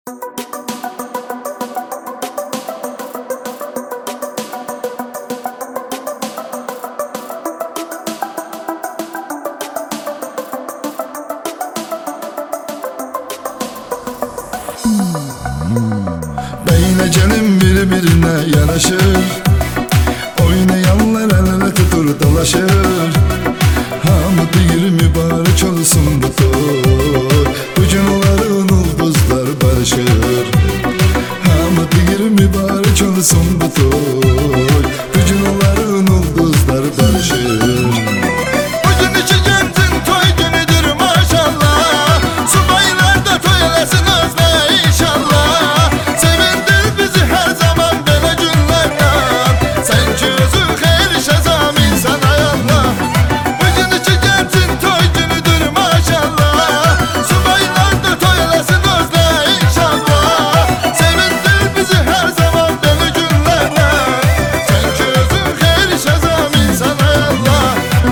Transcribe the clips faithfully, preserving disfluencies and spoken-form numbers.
Eğlencenin birbirine yanaşır, oynayanlar el ele tutur dolaşır. Hamı bir mübarek olsun bu toy, bu canoların ulduzlar barışır. Hamı bir mübarek olsun bu toy, bu canoların ulduzlar barışır. Bugün içi gencin toy günüdür maşallah, subaylar da toy eləsin özlə inşallah. Sevindir bizi her zaman belə günlərdən, sen ki özün xeyir şəzam insan ay Allah. Bugün içi gencin toy günüdür maşallah, subaylar da toy eləsin özlə inşallah. Sevindir bizi her zaman belə günlərdən, sen ki özün xeyir şəzam insan ay Allah.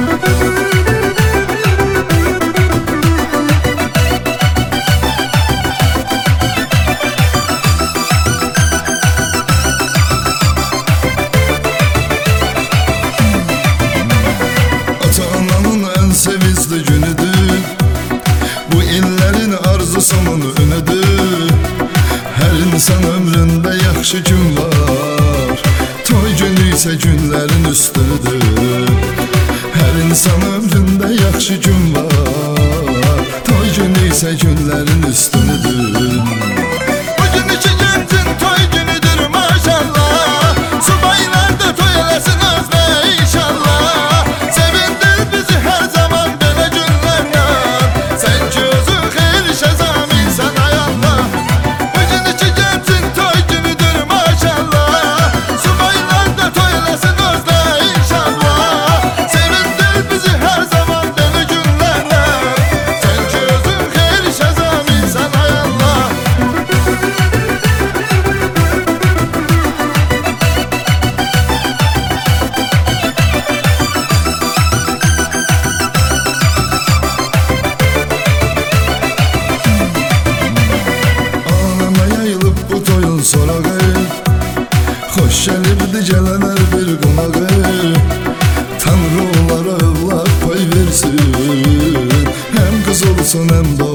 Ata-ananın en sevinçli günüdür, bu illerin arzusunun önüdür. Her insan ömründe yaxşı gün var, toy günü ise günlerin üstüdür. Her insan ömründe yaxşı gün var, toy günü ise günlerin üstüdür. Bugün içi gencin toy günüdür maşallah, subaylar da toy eləsin özlə inşallah. Sevindir bizi her zaman belə günlərdən, sen ki özün xeyir şəzam insan ay Allah. Bugün içi gencin toy günüdür maşallah, subaylar da toy eləsin özlə inşallah. Sevindir bizi her zaman belə günlərdən, sen ki özün xeyir şəzam insan ay Allah. Alama yayılıp bu toyun sorağı, hoş gelirdi gelenler bir konağı. Tanrı onlara evlat pay versin, hem kız olsun hem de